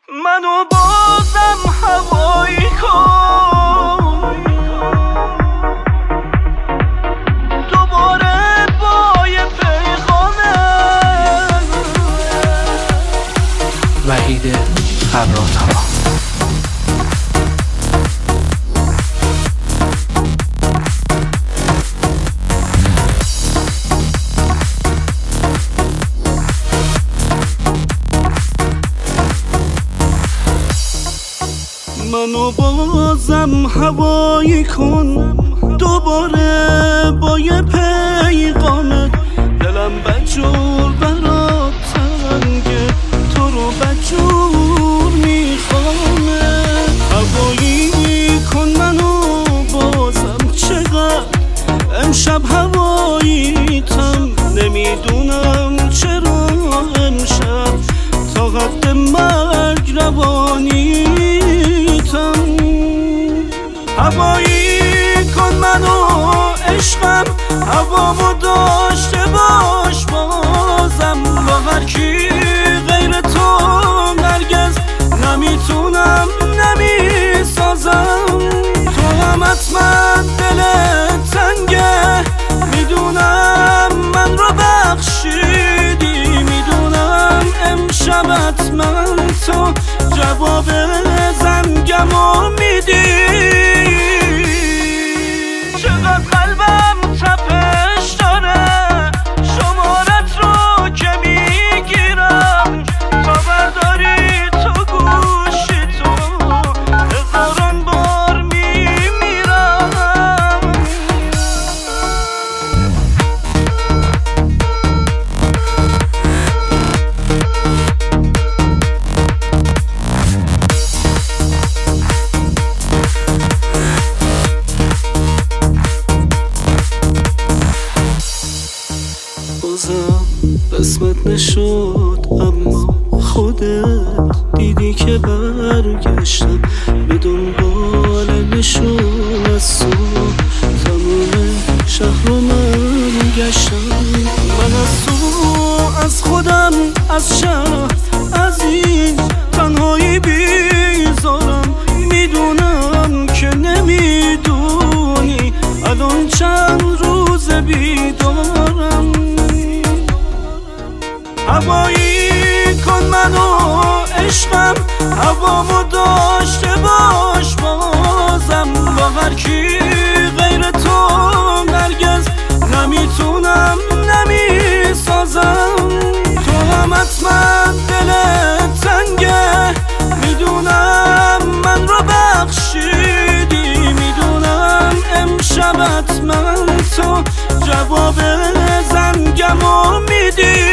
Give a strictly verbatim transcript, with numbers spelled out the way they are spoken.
منو بازم هوایی کن، دوباره با یه پیغامت. وحید خرات‌ها. منو بازم هوایی کن، دوباره با یه پیغامت. دلم بجور برات تنگه، تو رو بجور میخوامه. هوایی کن منو بازم، چقدر امشب هواییتم. نمیدونم چرا امشب تا حد مرگ روانی. هوایی کن منو عشقم، هوامو داشته باش بازم. با هر کی غیر تو نرگز نمیتونم نمیسازم. تو هم حتما دلت تنگه، میدونم من رو بخشیدی. میدونم امشب حتما تو جواب زنگمو میدی. چقدر قلبم تپش داره، شمارت رو که میگیرم. تا برداری تو گوشی تو هزاران بار میمیرم. قسمت نشد اما خودت دیدی که برگشتم به دنبال نشون از تو. تموم شهر رو من گشتم، من از تو، از خودم، از شهر، از این تنهایی بیزارم. میدونم که نمیدونی الان چند روز بیدارم. هوایی کن منو عشقم، هوامو داشته باش بازم. با هر کی غیر تو نرگز نمیتونم نمیسازم. تو هم حتما دلت تنگه، میدونم من رو بخشیدی. میدونم امشب حتما تو جواب زنگمو میدی.